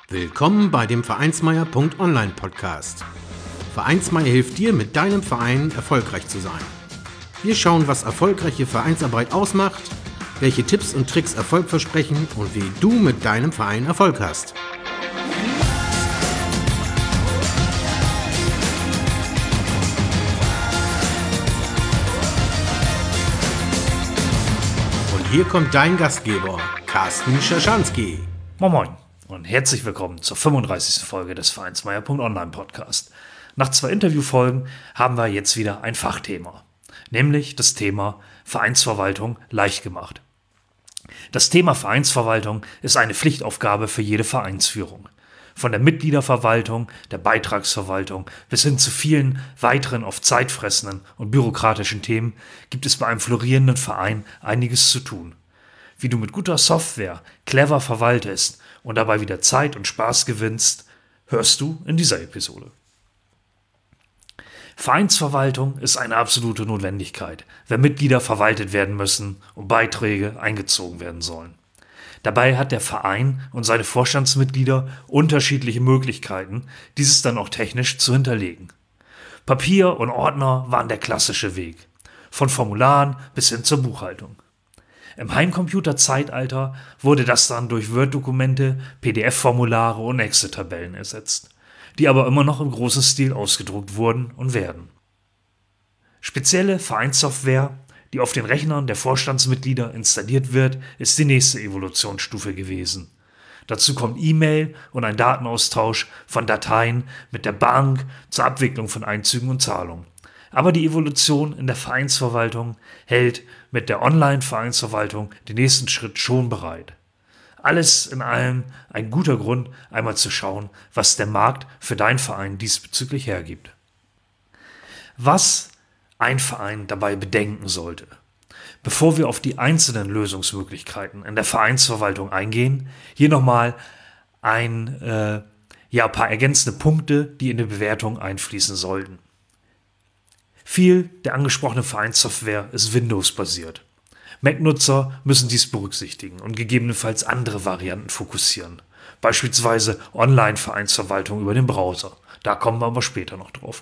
Willkommen bei dem Vereinsmeier.online Podcast. Vereinsmeier hilft dir, mit deinem Verein erfolgreich zu sein. Wir schauen, was erfolgreiche Vereinsarbeit ausmacht, welche Tipps und Tricks Erfolg versprechen und wie du mit deinem Verein Erfolg hast. Und hier kommt dein Gastgeber, Carsten Schaschanski. Moin Moin und herzlich willkommen zur 35. Folge des Vereinsmeier.online Podcast. Nach 2 Interviewfolgen haben wir jetzt wieder ein Fachthema, nämlich das Thema Vereinsverwaltung leicht gemacht. Das Thema Vereinsverwaltung ist eine Pflichtaufgabe für jede Vereinsführung. Von der Mitgliederverwaltung, der Beitragsverwaltung bis hin zu vielen weiteren oft zeitfressenden und bürokratischen Themen gibt es bei einem florierenden Verein einiges zu tun. Wie du mit guter Software clever verwaltest und dabei wieder Zeit und Spaß gewinnst, hörst du in dieser Episode. Vereinsverwaltung ist eine absolute Notwendigkeit, wenn Mitglieder verwaltet werden müssen und Beiträge eingezogen werden sollen. Dabei hat der Verein und seine Vorstandsmitglieder unterschiedliche Möglichkeiten, dieses dann auch technisch zu hinterlegen. Papier und Ordner waren der klassische Weg, von Formularen bis hin zur Buchhaltung. Im Heimcomputer-Zeitalter wurde das dann durch Word-Dokumente, PDF-Formulare und Excel-Tabellen ersetzt, die aber immer noch im großen Stil ausgedruckt wurden und werden. Spezielle Vereinssoftware, die auf den Rechnern der Vorstandsmitglieder installiert wird, ist die nächste Evolutionsstufe gewesen. Dazu kommt E-Mail und ein Datenaustausch von Dateien mit der Bank zur Abwicklung von Einzügen und Zahlungen. Aber die Evolution in der Vereinsverwaltung hält mit der Online-Vereinsverwaltung den nächsten Schritt schon bereit. Alles in allem ein guter Grund, einmal zu schauen, was der Markt für deinen Verein diesbezüglich hergibt. Was ein Verein dabei bedenken sollte. Bevor wir auf die einzelnen Lösungsmöglichkeiten in der Vereinsverwaltung eingehen, hier nochmal ein paar ergänzende Punkte, die in die Bewertung einfließen sollten. Viel der angesprochenen Vereinssoftware ist Windows-basiert. Mac-Nutzer müssen dies berücksichtigen und gegebenenfalls andere Varianten fokussieren, beispielsweise Online-Vereinsverwaltung über den Browser. Da kommen wir aber später noch drauf.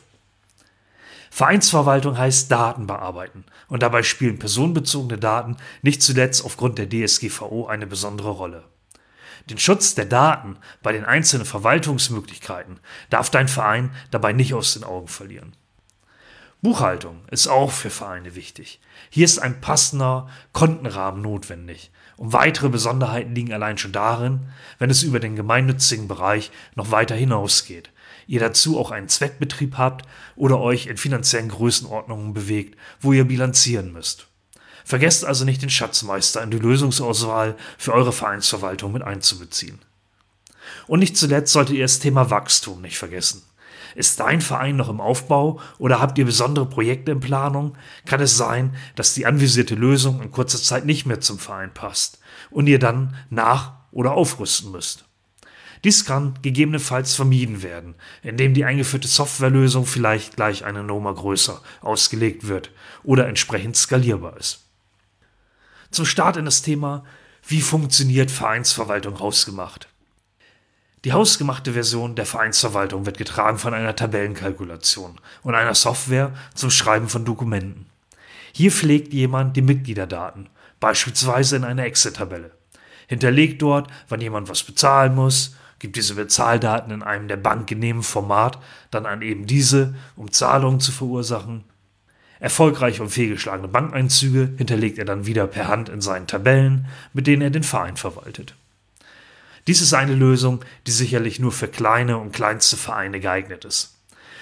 Vereinsverwaltung heißt Daten bearbeiten und dabei spielen personenbezogene Daten nicht zuletzt aufgrund der DSGVO eine besondere Rolle. Den Schutz der Daten bei den einzelnen Verwaltungsmöglichkeiten darf dein Verein dabei nicht aus den Augen verlieren. Buchhaltung ist auch für Vereine wichtig. Hier ist ein passender Kontenrahmen notwendig. Und weitere Besonderheiten liegen allein schon darin, wenn es über den gemeinnützigen Bereich noch weiter hinausgeht. Ihr dazu auch einen Zweckbetrieb habt oder euch in finanziellen Größenordnungen bewegt, wo ihr bilanzieren müsst. Vergesst also nicht den Schatzmeister in die Lösungsauswahl für eure Vereinsverwaltung mit einzubeziehen. Und nicht zuletzt solltet ihr das Thema Wachstum nicht vergessen. Ist dein Verein noch im Aufbau oder habt ihr besondere Projekte in Planung, kann es sein, dass die anvisierte Lösung in kurzer Zeit nicht mehr zum Verein passt und ihr dann nach- oder aufrüsten müsst. Dies kann gegebenenfalls vermieden werden, indem die eingeführte Softwarelösung vielleicht gleich eine Nummer größer ausgelegt wird oder entsprechend skalierbar ist. Zum Start in das Thema, wie funktioniert Vereinsverwaltung hausgemacht? Die hausgemachte Version der Vereinsverwaltung wird getragen von einer Tabellenkalkulation und einer Software zum Schreiben von Dokumenten. Hier pflegt jemand die Mitgliederdaten, beispielsweise in einer Excel-Tabelle. Hinterlegt dort, wann jemand was bezahlen muss, gibt diese Bezahldaten in einem der Bank genehmen Format dann an eben diese, um Zahlungen zu verursachen. Erfolgreiche und fehlgeschlagene Bankeinzüge hinterlegt er dann wieder per Hand in seinen Tabellen, mit denen er den Verein verwaltet. Dies ist eine Lösung, die sicherlich nur für kleine und kleinste Vereine geeignet ist.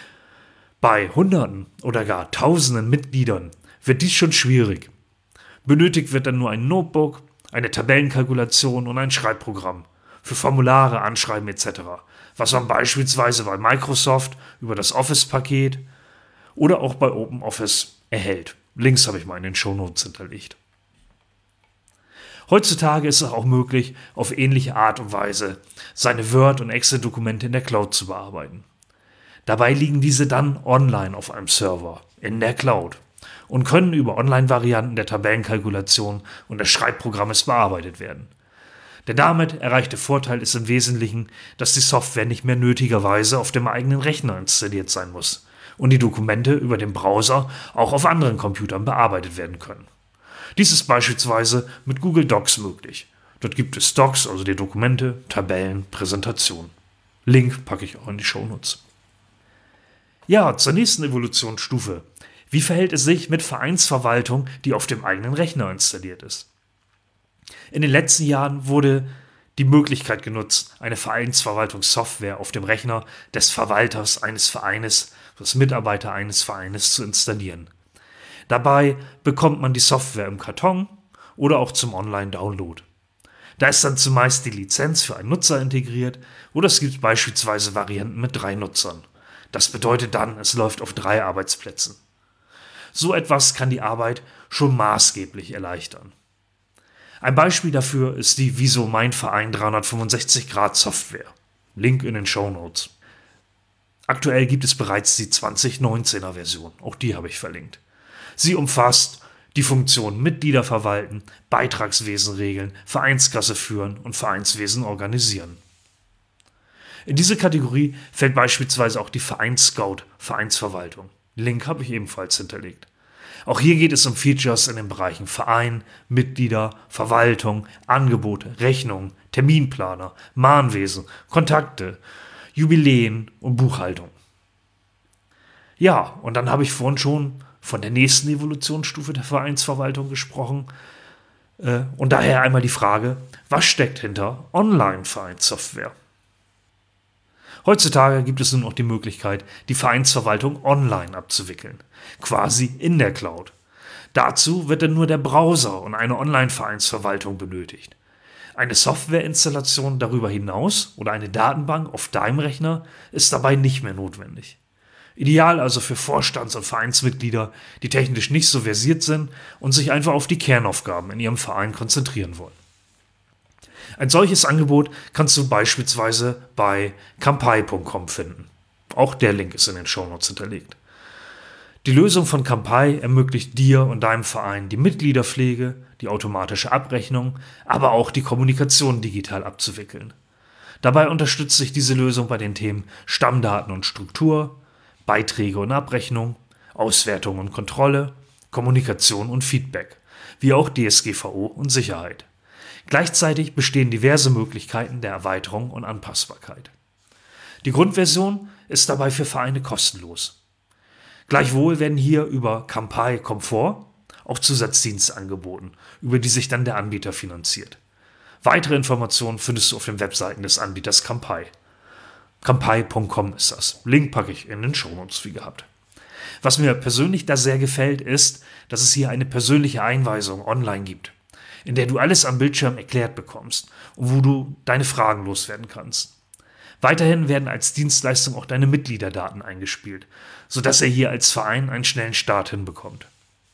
Bei Hunderten oder gar Tausenden Mitgliedern wird dies schon schwierig. Benötigt wird dann nur ein Notebook, eine Tabellenkalkulation und ein Schreibprogramm für Formulare, Anschreiben etc., was man beispielsweise bei Microsoft über das Office-Paket oder auch bei OpenOffice erhält. Links habe ich mal in den Shownotes hinterlegt. Heutzutage ist es auch möglich, auf ähnliche Art und Weise seine Word- und Excel-Dokumente in der Cloud zu bearbeiten. Dabei liegen diese dann online auf einem Server in der Cloud und können über Online-Varianten der Tabellenkalkulation und des Schreibprogrammes bearbeitet werden. Der damit erreichte Vorteil ist im Wesentlichen, dass die Software nicht mehr nötigerweise auf dem eigenen Rechner installiert sein muss und die Dokumente über den Browser auch auf anderen Computern bearbeitet werden können. Dies ist beispielsweise mit Google Docs möglich. Dort gibt es Docs, also die Dokumente, Tabellen, Präsentationen. Link packe ich auch in die Shownotes. Ja, zur nächsten Evolutionsstufe. Wie verhält es sich mit Vereinsverwaltung, die auf dem eigenen Rechner installiert ist? In den letzten Jahren wurde die Möglichkeit genutzt, eine Vereinsverwaltungssoftware auf dem Rechner des Verwalters eines Vereines, des Mitarbeiter eines Vereines zu installieren. Dabei bekommt man die Software im Karton oder auch zum Online-Download. Da ist dann zumeist die Lizenz für einen Nutzer integriert oder es gibt beispielsweise Varianten mit 3 Nutzern. Das bedeutet dann, es läuft auf 3 Arbeitsplätzen. So etwas kann die Arbeit schon maßgeblich erleichtern. Ein Beispiel dafür ist die Wieso Mein Verein 365° Software. Link in den Shownotes. Aktuell gibt es bereits die 2019er Version, auch die habe ich verlinkt. Sie umfasst die Funktion Mitglieder verwalten, Beitragswesen regeln, Vereinskasse führen und Vereinswesen organisieren. In diese Kategorie fällt beispielsweise auch die Vereinsscout Vereinsverwaltung. Link habe ich ebenfalls hinterlegt. Auch hier geht es um Features in den Bereichen Verein, Mitglieder, Verwaltung, Angebote, Rechnungen, Terminplaner, Mahnwesen, Kontakte, Jubiläen und Buchhaltung. Ja, und dann habe ich vorhin schon von der nächsten Evolutionsstufe der Vereinsverwaltung gesprochen. Und daher einmal die Frage, was steckt hinter Online-Vereinssoftware? Heutzutage gibt es nun auch die Möglichkeit, die Vereinsverwaltung online abzuwickeln, quasi in der Cloud. Dazu wird dann nur der Browser und eine Online-Vereinsverwaltung benötigt. Eine Softwareinstallation darüber hinaus oder eine Datenbank auf deinem Rechner ist dabei nicht mehr notwendig. Ideal also für Vorstands- und Vereinsmitglieder, die technisch nicht so versiert sind und sich einfach auf die Kernaufgaben in ihrem Verein konzentrieren wollen. Ein solches Angebot kannst du beispielsweise bei Kampai.com finden. Auch der Link ist in den Shownotes hinterlegt. Die Lösung von Kampai ermöglicht dir und deinem Verein die Mitgliederpflege, die automatische Abrechnung, aber auch die Kommunikation digital abzuwickeln. Dabei unterstützt sich diese Lösung bei den Themen Stammdaten und Struktur, Beiträge und Abrechnung, Auswertung und Kontrolle, Kommunikation und Feedback, wie auch DSGVO und Sicherheit. Gleichzeitig bestehen diverse Möglichkeiten der Erweiterung und Anpassbarkeit. Die Grundversion ist dabei für Vereine kostenlos. Gleichwohl werden hier über Kampai Komfort auch Zusatzdienste angeboten, über die sich dann der Anbieter finanziert. Weitere Informationen findest du auf den Webseiten des Anbieters Kampai. Kampai.com ist das. Link packe ich in den Shownotes wie gehabt. Was mir persönlich da sehr gefällt, ist, dass es hier eine persönliche Einweisung online gibt, in der du alles am Bildschirm erklärt bekommst und wo du deine Fragen loswerden kannst. Weiterhin werden als Dienstleistung auch deine Mitgliederdaten eingespielt, sodass er hier als Verein einen schnellen Start hinbekommt.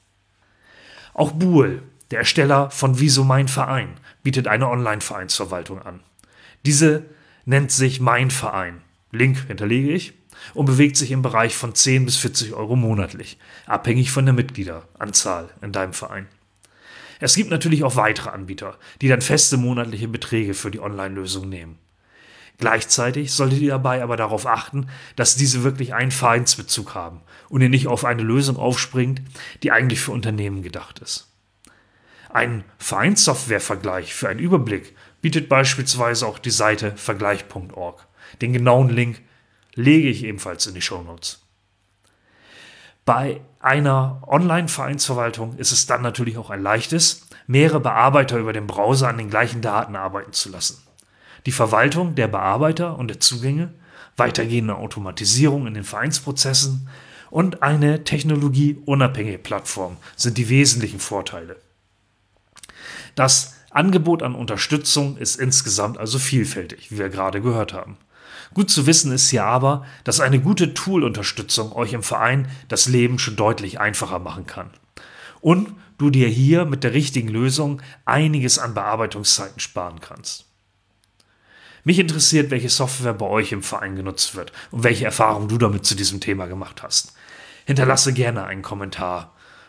Auch Buhl, der Ersteller von Wieso Mein Verein, bietet eine Online-Vereinsverwaltung an. Diese nennt sich Mein Verein, Link hinterlege ich, und bewegt sich im Bereich von 10 bis 40 Euro monatlich, abhängig von der Mitgliederanzahl in deinem Verein. Es gibt natürlich auch weitere Anbieter, die dann feste monatliche Beträge für die Online-Lösung nehmen. Gleichzeitig solltet ihr dabei aber darauf achten, dass diese wirklich einen Vereinsbezug haben und ihr nicht auf eine Lösung aufspringt, die eigentlich für Unternehmen gedacht ist. Ein Vereinssoftwarevergleich für einen Überblick bietet beispielsweise auch die Seite vergleich.org. Den genauen Link lege ich ebenfalls in die Shownotes. Bei einer Online-Vereinsverwaltung ist es dann natürlich auch ein leichtes, mehrere Bearbeiter über den Browser an den gleichen Daten arbeiten zu lassen. Die Verwaltung der Bearbeiter und der Zugänge, weitergehende Automatisierung in den Vereinsprozessen und eine technologieunabhängige Plattform sind die wesentlichen Vorteile. Das Angebot an Unterstützung ist insgesamt also vielfältig, wie wir gerade gehört haben. Gut zu wissen ist hier aber, dass eine gute Tool-Unterstützung euch im Verein das Leben schon deutlich einfacher machen kann. Und du dir hier mit der richtigen Lösung einiges an Bearbeitungszeiten sparen kannst. Mich interessiert, welche Software bei euch im Verein genutzt wird und welche Erfahrungen du damit zu diesem Thema gemacht hast. Hinterlasse gerne einen Kommentar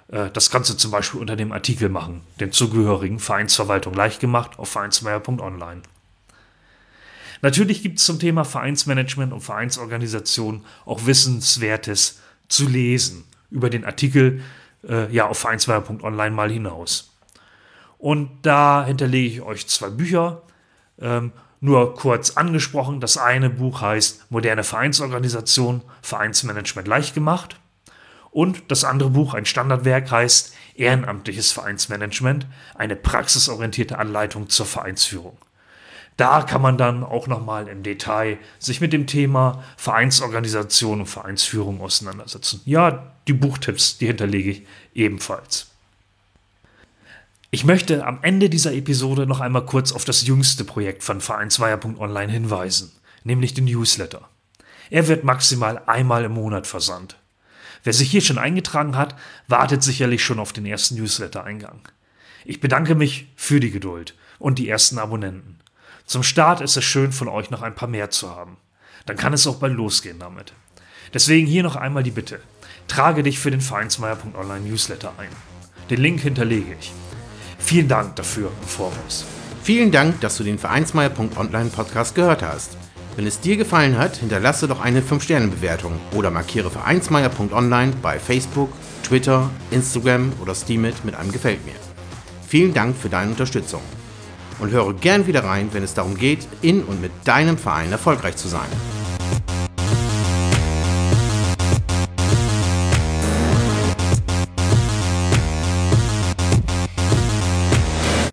Das kannst du zum Beispiel unter dem Artikel machen, den zugehörigen Vereinsverwaltung leicht gemacht auf vereinsmeier.online. Natürlich gibt es zum Thema Vereinsmanagement und Vereinsorganisation auch Wissenswertes zu lesen über den Artikel auf vereinsmeier.online mal hinaus. Und da hinterlege ich euch 2 Bücher, nur kurz angesprochen. Das eine Buch heißt Moderne Vereinsorganisation, Vereinsmanagement leicht gemacht. Und das andere Buch, ein Standardwerk, heißt Ehrenamtliches Vereinsmanagement, eine praxisorientierte Anleitung zur Vereinsführung. Da kann man dann auch nochmal im Detail sich mit dem Thema Vereinsorganisation und Vereinsführung auseinandersetzen. Ja, die Buchtipps, die hinterlege ich ebenfalls. Ich möchte am Ende dieser Episode noch einmal kurz auf das jüngste Projekt von vereinsmeier.online hinweisen, nämlich den Newsletter. Er wird maximal einmal im Monat versandt. Wer sich hier schon eingetragen hat, wartet sicherlich schon auf den ersten Newsletter-Eingang. Ich bedanke mich für die Geduld und die ersten Abonnenten. Zum Start ist es schön, von euch noch ein paar mehr zu haben. Dann kann es auch bald losgehen damit. Deswegen hier noch einmal die Bitte. Trage dich für den vereinsmeier.online Newsletter ein. Den Link hinterlege ich. Vielen Dank dafür im Voraus. Vielen Dank, dass du den Vereinsmeier.online Podcast gehört hast. Wenn es dir gefallen hat, hinterlasse doch eine 5-Sterne-Bewertung oder markiere vereinsmeier.online bei Facebook, Twitter, Instagram oder Steemit mit einem Gefällt mir. Vielen Dank für deine Unterstützung. Und höre gern wieder rein, wenn es darum geht, in und mit deinem Verein erfolgreich zu sein.